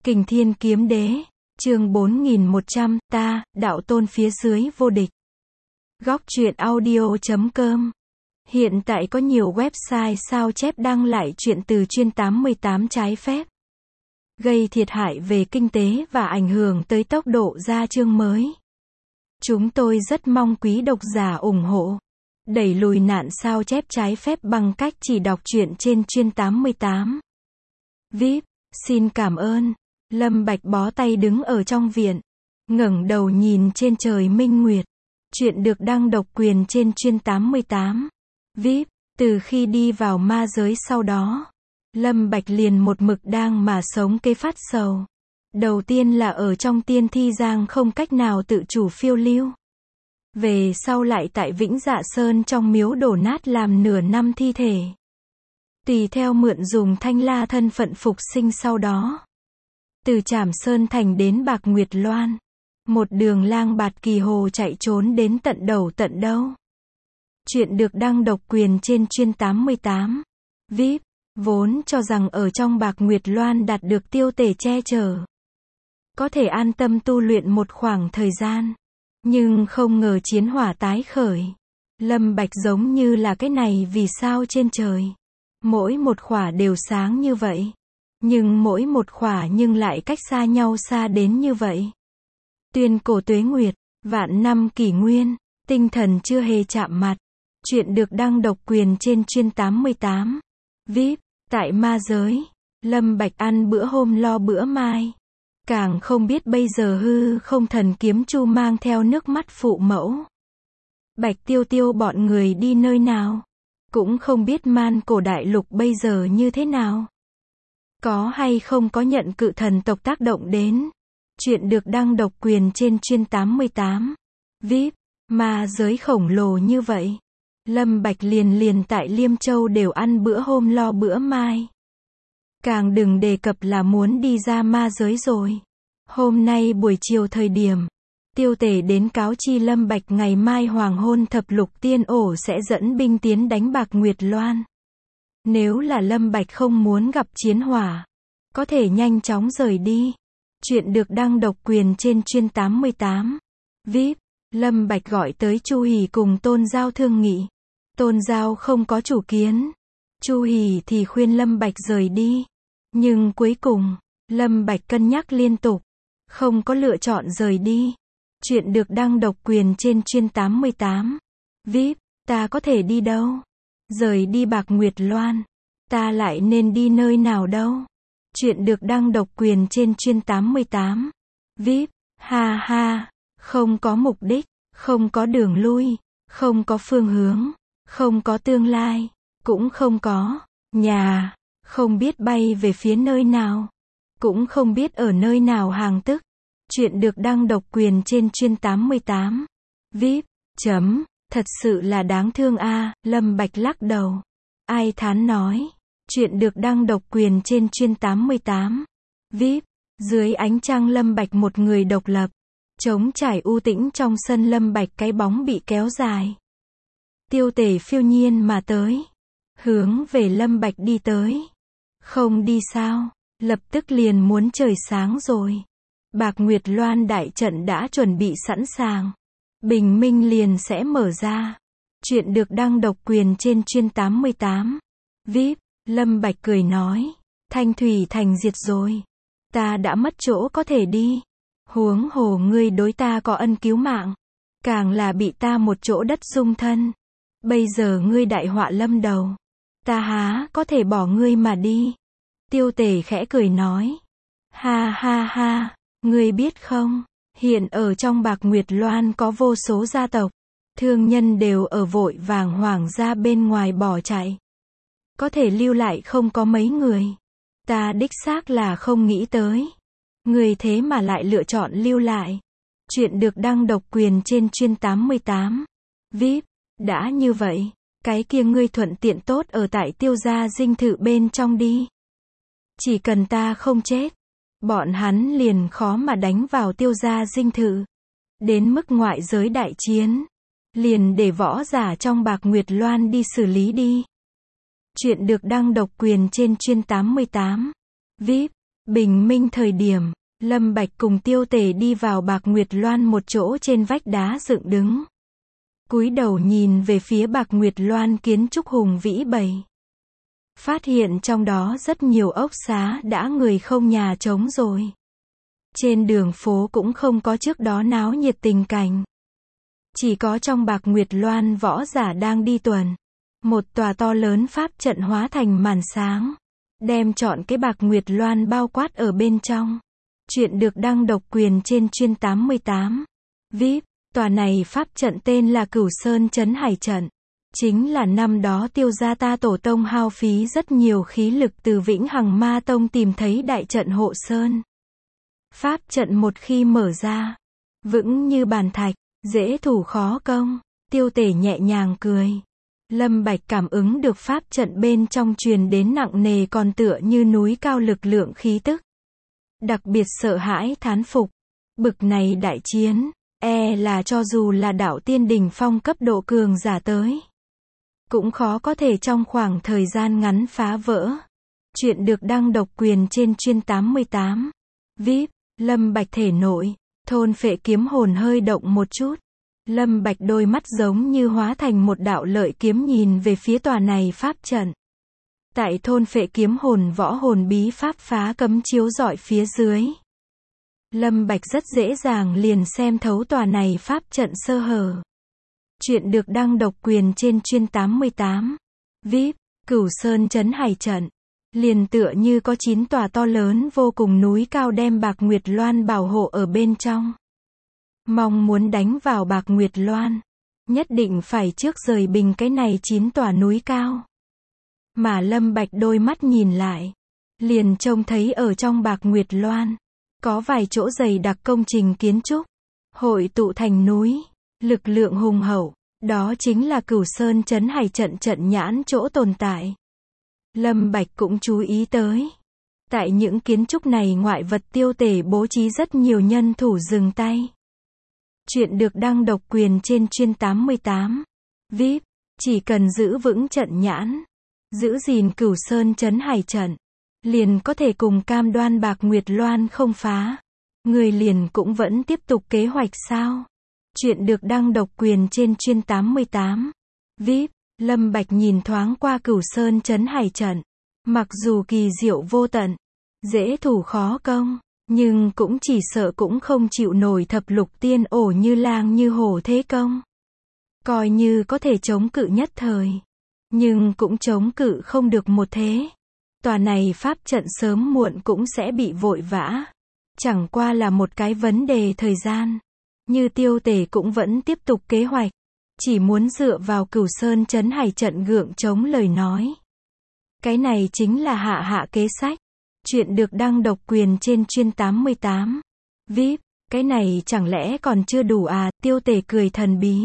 Kình Thiên Kiếm Đế, chương 4100, ta, đạo tôn phía dưới vô địch. Góc truyện audio.com. Hiện tại có nhiều website sao chép đăng lại truyện từ chuyên 88 trái phép, gây thiệt hại về kinh tế và ảnh hưởng tới tốc độ ra chương mới. Chúng tôi rất mong quý độc giả ủng hộ, đẩy lùi nạn sao chép trái phép bằng cách chỉ đọc truyện trên chuyên 88. VIP, xin cảm ơn. Lâm Bạch bó tay đứng ở trong viện, ngẩng đầu nhìn trên trời minh nguyệt. Chuyện được đăng độc quyền trên chuyên 88. VIP, từ khi đi vào ma giới sau đó, Lâm Bạch liền một mực đang mà sống cái phát sầu. Đầu tiên là ở trong tiên thi giang không cách nào tự chủ phiêu lưu. Về sau lại tại Vĩnh Dạ Sơn trong miếu đổ nát làm nửa năm thi thể. Tùy theo mượn dùng Thanh La thân phận phục sinh sau đó. Từ Trảm Sơn Thành đến Bạc Nguyệt Loan, một đường lang bạt kỳ hồ chạy trốn đến tận đầu tận đâu. Chuyện được đăng độc quyền trên chuyên 88. VIP, vốn cho rằng ở trong Bạc Nguyệt Loan đạt được tiêu tể che chở, có thể an tâm tu luyện một khoảng thời gian. Nhưng không ngờ chiến hỏa tái khởi. Lâm Bạch giống như là cái này vì sao trên trời. Mỗi một khỏa đều sáng như vậy. Nhưng mỗi một khỏa nhưng lại cách xa nhau xa đến như vậy. Tuyên cổ tuế nguyệt, vạn năm kỷ nguyên, tinh thần chưa hề chạm mặt. Chuyện được đăng độc quyền trên chuyên 88. VIP, tại ma giới, Lâm Bạch ăn bữa hôm lo bữa mai. Càng không biết bây giờ hư không thần kiếm chu mang theo nước mắt phụ mẫu. Bạch Tiêu Tiêu bọn người đi nơi nào. Cũng không biết man cổ đại lục bây giờ như thế nào. Có hay không có nhận cự thần tộc tác động đến. Chuyện được đăng độc quyền trên chuyên 88. VIP, ma giới khổng lồ như vậy. Lâm Bạch liền tại Liêm Châu đều ăn bữa hôm lo bữa mai. Càng đừng đề cập là muốn đi ra ma giới rồi. Hôm nay buổi chiều thời điểm, tiêu tể đến cáo chi Lâm Bạch ngày mai hoàng hôn thập lục tiên ổ sẽ dẫn binh tiến đánh Bạc Nguyệt Loan. Nếu là Lâm Bạch không muốn gặp chiến hỏa, có thể nhanh chóng rời đi. Chuyện được đăng độc quyền trên chuyên 88. VIP, Lâm Bạch gọi tới Chu Hỉ cùng Tôn Giao thương nghị. Tôn Giao không có chủ kiến. Chu Hỉ thì khuyên Lâm Bạch rời đi. Nhưng cuối cùng, Lâm Bạch cân nhắc liên tục, không có lựa chọn rời đi. Chuyện được đăng độc quyền trên chuyên 88. VIP, ta có thể đi đâu? Rời đi Bạc Nguyệt Loan, ta lại nên đi nơi nào đâu? Chuyện được đăng độc quyền trên chuyên 88. VIP, ha ha, không có mục đích, không có đường lui, không có phương hướng, không có tương lai, cũng không có nhà, không biết bay về phía nơi nào, cũng không biết ở nơi nào hàng tức. Chuyện được đăng độc quyền trên chuyên 88. VIP, thật sự là đáng thương a. Lâm Bạch lắc đầu. Ai thán nói. Chuyện được đăng độc quyền trên chuyên 88. VIP, dưới ánh trăng Lâm Bạch một người độc lập. Trống trải u tĩnh trong sân Lâm Bạch cái bóng bị kéo dài. Tiêu tể phiêu nhiên mà tới. Hướng về Lâm Bạch đi tới. Không đi sao, lập tức liền muốn trời sáng rồi. Bạc Nguyệt Loan đại trận đã chuẩn bị sẵn sàng. Bình minh liền sẽ mở ra. Chuyện được đăng độc quyền trên chuyên 88. VIP, Lâm Bạch cười nói. Thanh Thủy Thành diệt rồi. Ta đã mất chỗ có thể đi. Huống hồ ngươi đối ta có ân cứu mạng. Càng là bị ta một chỗ đất dung thân. Bây giờ ngươi đại họa lâm đầu. Ta há có thể bỏ ngươi mà đi. Tiêu tể khẽ cười nói. Ha ha ha. Ngươi biết không, hiện ở trong Bạc Nguyệt Loan có vô số gia tộc, thương nhân đều ở vội vàng hoảng ra bên ngoài bỏ chạy. Có thể lưu lại không có mấy người. Ta đích xác là không nghĩ tới. Ngươi thế mà lại lựa chọn lưu lại. Chuyện được đăng độc quyền trên chuyên 88. VIP, đã như vậy, cái kia ngươi thuận tiện tốt ở tại Tiêu gia dinh thự bên trong đi. Chỉ cần ta không chết, bọn hắn liền khó mà đánh vào Tiêu gia dinh thự. Đến mức ngoại giới đại chiến, liền để võ giả trong Bạc Nguyệt Loan đi xử lý đi. Chuyện được đăng độc quyền trên chuyên 88. VIP, Bình minh thời điểm, Lâm Bạch cùng Tiêu Tể đi vào Bạc Nguyệt Loan một chỗ trên vách đá dựng đứng. Cúi đầu nhìn về phía Bạc Nguyệt Loan kiến trúc hùng vĩ bày. Phát hiện trong đó rất nhiều ốc xá đã người không nhà trống rồi. Trên đường phố cũng không có trước đó náo nhiệt tình cảnh. Chỉ có trong Bạc Nguyệt Loan võ giả đang đi tuần. Một tòa to lớn pháp trận hóa thành màn sáng. Đem trọn cái Bạc Nguyệt Loan bao quát ở bên trong. Chuyện được đăng độc quyền trên chuyên 88. VIP, tòa này pháp trận tên là Cửu Sơn Trấn Hải Trận. Chính là năm đó Tiêu gia ta tổ tông hao phí rất nhiều khí lực từ Vĩnh Hằng Ma Tông tìm thấy đại trận hộ sơn. Pháp trận một khi mở ra, vững như bàn thạch, dễ thủ khó công. Tiêu Tể nhẹ nhàng cười. Lâm Bạch cảm ứng được pháp trận bên trong truyền đến nặng nề còn tựa như núi cao lực lượng khí tức. Đặc biệt sợ hãi thán phục. Bực này đại chiến, là cho dù là đạo tiên đỉnh phong cấp độ cường giả tới, cũng khó có thể trong khoảng thời gian ngắn phá vỡ. Chuyện được đăng độc quyền trên chuyên 88. VIP, Lâm Bạch thể nội, thôn phệ kiếm hồn hơi động một chút. Lâm Bạch đôi mắt giống như hóa thành một đạo lợi kiếm nhìn về phía tòa này pháp trận. Tại thôn phệ kiếm hồn võ hồn bí pháp phá cấm chiếu rọi phía dưới. Lâm Bạch rất dễ dàng liền xem thấu tòa này pháp trận sơ hở. Chuyện được đăng độc quyền trên chuyên 88. VIP, Cửu Sơn Trấn Hải Trận. Liền tựa như có 9 tòa to lớn vô cùng núi cao đem Bạc Nguyệt Loan bảo hộ ở bên trong. Mong muốn đánh vào Bạc Nguyệt Loan, nhất định phải trước rời bình cái này 9 tòa núi cao. Mà Lâm Bạch đôi mắt nhìn lại, liền trông thấy ở trong Bạc Nguyệt Loan, có vài chỗ dày đặc công trình kiến trúc, hội tụ thành núi, lực lượng hùng hậu, đó chính là Cửu Sơn Trấn Hải Trận trận nhãn chỗ tồn tại. Lâm Bạch cũng chú ý tới. Tại những kiến trúc này ngoại vật Tiêu Tể bố trí rất nhiều nhân thủ dừng tay. Chuyện được đăng độc quyền trên chuyên 88. VIP, chỉ cần giữ vững trận nhãn, giữ gìn Cửu Sơn Trấn Hải Trận, liền có thể cùng cam đoan Bạc Nguyệt Loan không phá. Người liền cũng vẫn tiếp tục kế hoạch sao? Chuyện được đăng độc quyền trên chuyên 88. VIP, Lâm Bạch nhìn thoáng qua Cửu Sơn Trấn Hải Trận. Mặc dù kỳ diệu vô tận, dễ thủ khó công, nhưng cũng chỉ sợ cũng không chịu nổi thập lục tiên ổ như lang như hổ thế công. Coi như có thể chống cự nhất thời, nhưng cũng chống cự không được một thế. Tòa này pháp trận sớm muộn cũng sẽ bị vội vã. Chẳng qua là một cái vấn đề thời gian. Như Tiêu Tể cũng vẫn tiếp tục kế hoạch. Chỉ muốn dựa vào Cửu Sơn Trấn Hải Trận gượng chống lời nói. Cái này chính là hạ kế sách. Chuyện được đăng độc quyền trên chuyên 88. VIP, cái này chẳng lẽ còn chưa đủ à? Tiêu Tể cười thần bí.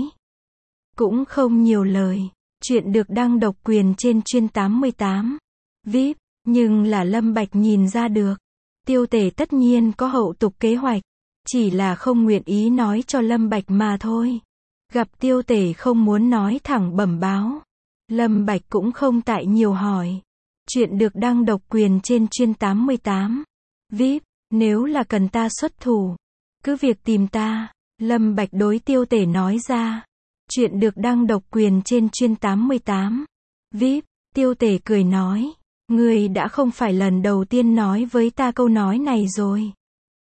Cũng không nhiều lời. Chuyện được đăng độc quyền trên chuyên 88. VIP, nhưng là Lâm Bạch nhìn ra được. Tiêu Tể tất nhiên có hậu tục kế hoạch. Chỉ là không nguyện ý nói cho Lâm Bạch mà thôi. Gặp Tiêu Tể không muốn nói thẳng bẩm báo. Lâm Bạch cũng không tại nhiều hỏi. Chuyện được đăng độc quyền trên chuyên 88. VIP, nếu là cần ta xuất thủ, cứ việc tìm ta. Lâm Bạch đối Tiêu Tể nói ra. Chuyện được đăng độc quyền trên chuyên 88. VIP, Tiêu Tể cười nói. Ngươi đã không phải lần đầu tiên nói với ta câu nói này rồi.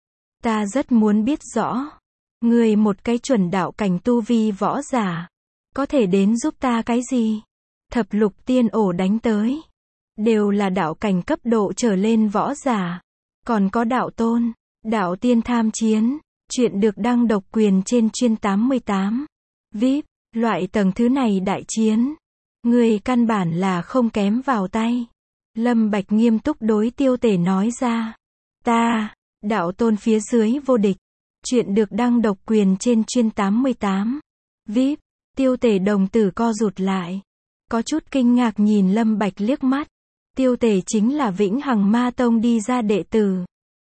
Ta rất muốn biết rõ. Ngươi một cái chuẩn đạo cảnh tu vi võ giả, có thể đến giúp ta cái gì? Thập lục tiên ổ đánh tới, đều là đạo cảnh cấp độ trở lên võ giả. Còn có đạo tôn, đạo tiên tham chiến. Chuyện được đăng độc quyền trên chuyên 88. VIP, loại tầng thứ này đại chiến, ngươi căn bản là không kém vào tay. Lâm Bạch nghiêm túc đối Tiêu Tể nói ra. Ta, đạo tôn phía dưới vô địch. Chuyện được đăng độc quyền trên chuyên 88. VIP, Tiêu Tể đồng tử co rụt lại. Có chút kinh ngạc nhìn Lâm Bạch liếc mắt. Tiêu Tể chính là Vĩnh Hằng Ma Tông đi ra đệ tử.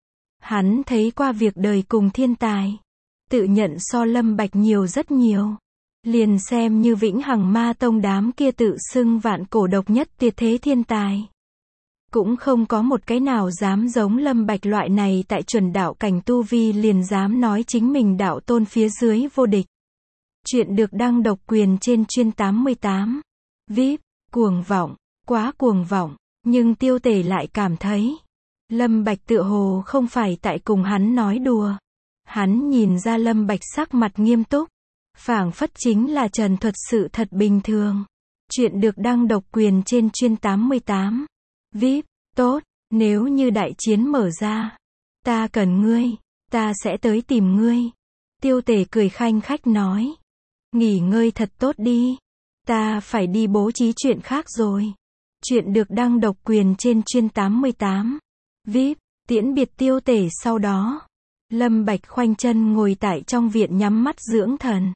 Hắn thấy qua việc đời cùng thiên tài. Tự nhận so Lâm Bạch nhiều rất nhiều. Liền xem như Vĩnh Hằng Ma Tông đám kia tự xưng vạn cổ độc nhất tuyệt thế thiên tài. Cũng không có một cái nào dám giống Lâm Bạch loại này tại chuẩn đạo cảnh tu vi liền dám nói chính mình đạo tôn phía dưới vô địch. Chuyện được đăng độc quyền trên chuyên 88. VIP, cuồng vọng, quá cuồng vọng, nhưng Tiêu Tể lại cảm thấy Lâm Bạch tựa hồ không phải tại cùng hắn nói đùa. Hắn nhìn ra Lâm Bạch sắc mặt nghiêm túc, phảng phất chính là trần thuật sự thật bình thường. Chuyện được đăng độc quyền trên chuyên 88. VIP, tốt, nếu như đại chiến mở ra, ta cần ngươi, ta sẽ tới tìm ngươi. Tiêu Tể cười khanh khách nói, nghỉ ngơi thật tốt đi, ta phải đi bố trí chuyện khác rồi. Chuyện được đăng độc quyền trên chuyên 88. VIP, tiễn biệt Tiêu Tể sau đó, Lâm Bạch khoanh chân ngồi tại trong viện nhắm mắt dưỡng thần.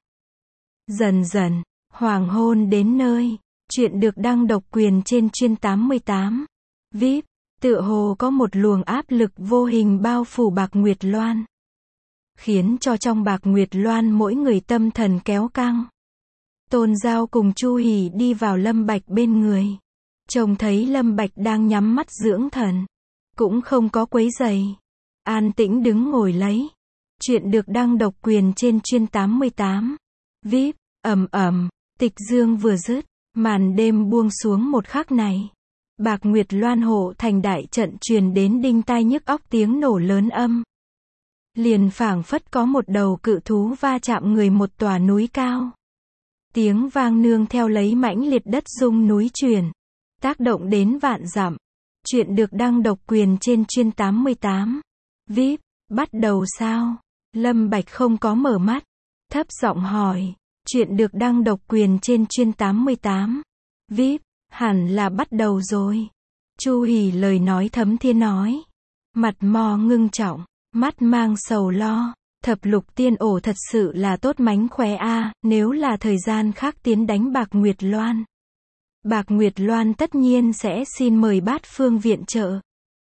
Dần dần, hoàng hôn đến nơi. Chuyện được đăng độc quyền trên chuyên 88. VIP, tựa hồ có một luồng áp lực vô hình bao phủ Bạc Nguyệt Loan, khiến cho trong Bạc Nguyệt Loan mỗi người tâm thần kéo căng. Tôn Giao cùng Chu Hỉ đi vào Lâm Bạch bên người, trông thấy Lâm Bạch đang nhắm mắt dưỡng thần, cũng không có quấy rầy, an tĩnh đứng ngồi lấy. Chuyện được đăng độc quyền trên chuyên 88. VIP, tịch dương vừa dứt, màn đêm buông xuống một khắc này, Bạc Nguyệt Loan hộ thành đại trận truyền đến đinh tai nhức óc tiếng nổ lớn âm. Liền phảng phất có một đầu cự thú va chạm người một tòa núi cao. Tiếng vang nương theo lấy mãnh liệt đất rung núi chuyển, tác động đến vạn dặm. Chuyện được đăng độc quyền trên chuyên 88. VIP, bắt đầu sao? Lâm Bạch không có mở mắt, thấp giọng hỏi. Chuyện được đăng độc quyền trên chuyên 88. VIP, hẳn là bắt đầu rồi. Chu Hỉ lời nói thấm thiên nói, mặt mò ngưng trọng, mắt mang sầu lo. Thập lục tiên ổ thật sự là tốt mánh khóe a, nếu là thời gian khác tiến đánh Bạc Nguyệt Loan, Bạc Nguyệt Loan tất nhiên sẽ xin mời bát phương viện trợ.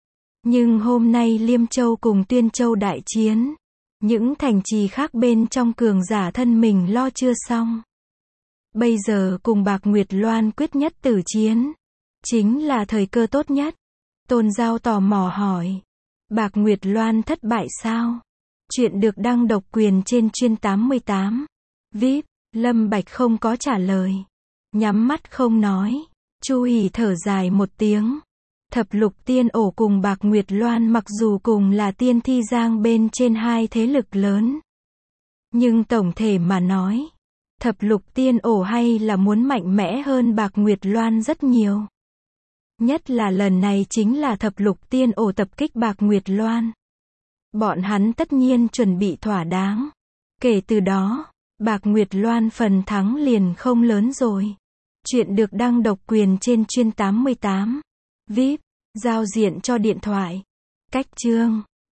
Nhưng hôm nay Liêm Châu cùng Tuyên Châu đại chiến, những thành trì khác bên trong cường giả thân mình lo chưa xong. Bây giờ cùng Bạc Nguyệt Loan quyết nhất tử chiến, chính là thời cơ tốt nhất. Tôn Giao tò mò hỏi, Bạc Nguyệt Loan thất bại sao? Chuyện được đăng độc quyền trên chuyên 88. VIP, Lâm Bạch không có trả lời, nhắm mắt không nói. Chu Hỉ thở dài một tiếng. Thập lục tiên ổ cùng Bạc Nguyệt Loan mặc dù cùng là tiên thi giang bên trên hai thế lực lớn, nhưng tổng thể mà nói, thập lục tiên ổ hay là muốn mạnh mẽ hơn Bạc Nguyệt Loan rất nhiều. Nhất là lần này chính là thập lục tiên ổ tập kích Bạc Nguyệt Loan. Bọn hắn tất nhiên chuẩn bị thỏa đáng. Kể từ đó, Bạc Nguyệt Loan phần thắng liền không lớn rồi. Chuyện được đăng độc quyền trên chuyên 88. VIP, giao diện cho điện thoại. Cách chương